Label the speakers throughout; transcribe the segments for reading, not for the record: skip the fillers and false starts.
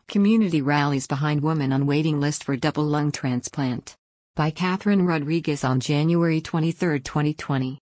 Speaker 1: Community rallies behind woman on waiting list for double lung transplant. By Catherine Rodriguez on January 23, 2020.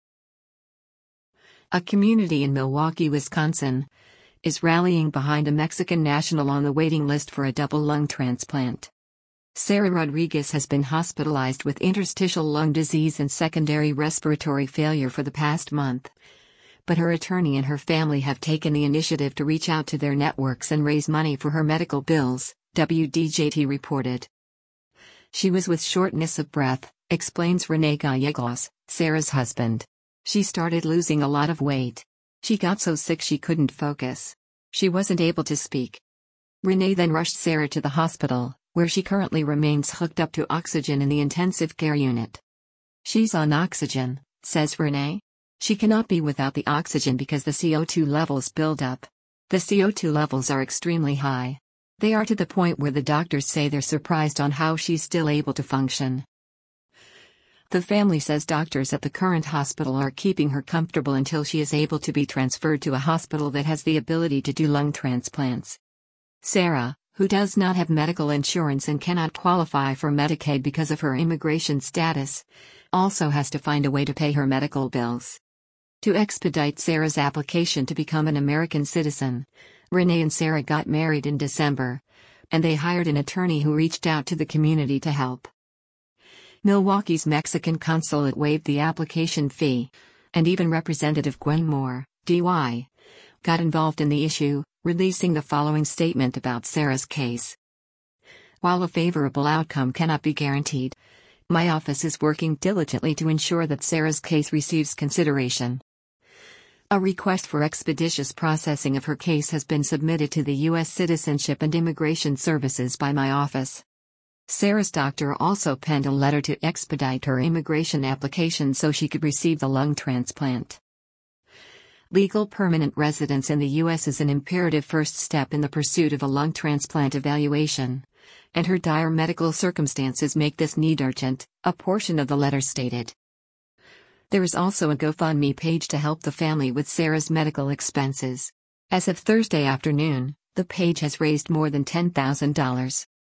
Speaker 1: A community in Milwaukee, Wisconsin, is rallying behind a Mexican national on the waiting list for a double lung transplant. Sarah Rodriguez has been hospitalized with interstitial lung disease and secondary respiratory failure for the past month. But her attorney and her family have taken the initiative to reach out to their networks and raise money for her medical bills, WDJT reported. She was with shortness of breath, explains Rene Gallegos, Sarah's husband. She started losing a lot of weight. She got so sick she couldn't focus. She wasn't able to speak. Rene then rushed Sarah to the hospital, where she currently remains hooked up to oxygen in the intensive care unit. She's on oxygen, says Rene. She cannot be without the oxygen because the CO2 levels build up. The CO2 levels are extremely high. They are to the point where the doctors say they're surprised on how she's still able to function. The family says doctors at the current hospital are keeping her comfortable until she is able to be transferred to a hospital that has the ability to do lung transplants. Sarah, who does not have medical insurance and cannot qualify for Medicaid because of her immigration status, also has to find a way to pay her medical bills. To expedite Sarah's application to become an American citizen, Rene and Sarah got married in December, and they hired an attorney who reached out to the community to help. Milwaukee's Mexican consulate waived the application fee, and even Representative Gwen Moore, DY, got involved in the issue, releasing the following statement about Sarah's case. While a favorable outcome cannot be guaranteed, my office is working diligently to ensure that Sarah's case receives consideration. A request for expeditious processing of her case has been submitted to the U.S. Citizenship and Immigration Services by my office. Sarah's doctor also penned a letter to expedite her immigration application so she could receive the lung transplant. Legal permanent residence in the U.S. is an imperative first step in the pursuit of a lung transplant evaluation, and her dire medical circumstances make this need urgent, a portion of the letter stated. There is also a GoFundMe page to help the family with Sarah's medical expenses. As of Thursday afternoon, the page has raised more than $10,000.